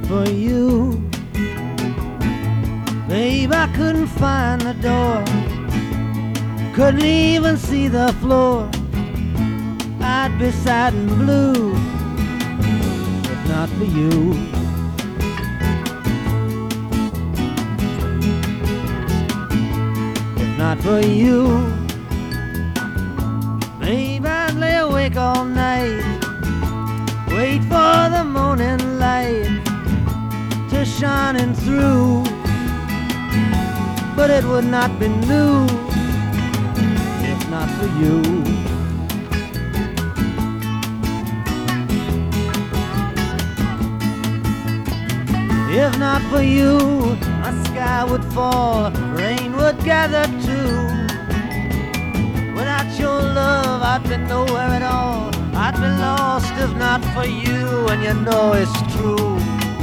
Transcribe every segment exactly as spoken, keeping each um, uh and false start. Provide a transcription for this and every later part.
for you, babe, I couldn't find the door, couldn't even see the floor. I'd be sad and blue if not for you. If not for you, babe, I'd lay awake all night, wait for the morning light to shining through, but it would not be new if not for you. If not for you, my sky would fall, rain would gather too. Without your love, I'd be nowhere at all, I'd be lost if not for you, and you know it's true.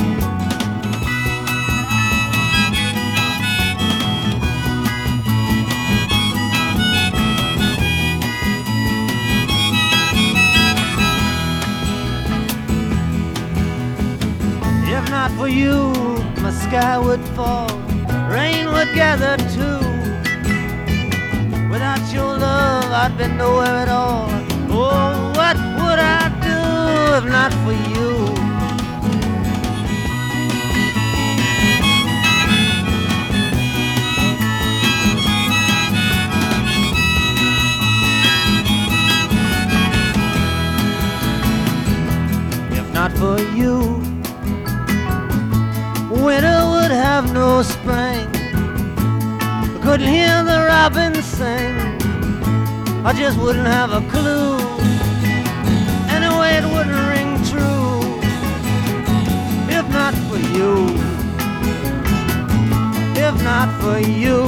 If not for you, my sky would fall, rain would gather too. Without your love, I'd be nowhere at all. Oh, what would I do if not for you? If not for you, winter would have no spring, I couldn't hear the robins sing, I just wouldn't have a clue, anyway it wouldn't ring true. If not for you, if not for you,